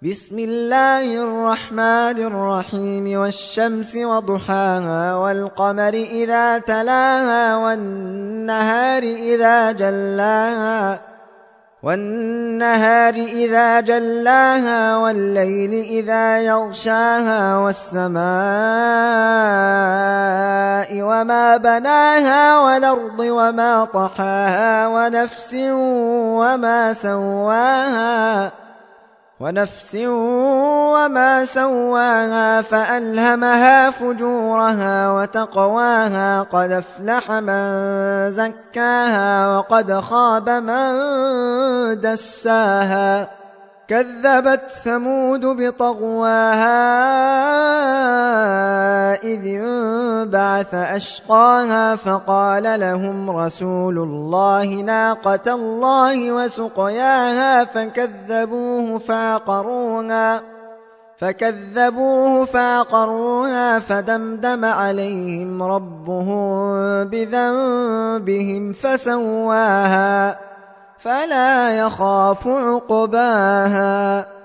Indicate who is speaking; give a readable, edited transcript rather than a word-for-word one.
Speaker 1: بسم الله الرحمن الرحيم والشمس وضحاها والقمر إذا تلاها والنهار إذا جلاها والليل إذا يغشاها والسماء وما بناها والأرض وما طحاها ونفس وما سواها فألهمها فجورها وتقواها قد أفلح من زكاها وقد خاب من دساها كذبت ثمود بطغواها إذ انبعث أشقاها فقال لهم رسول الله ناقة الله وسقياها فكذبوه فعقروها فدمدم عليهم ربهم بذنبهم فسواها فلا يخاف عقباها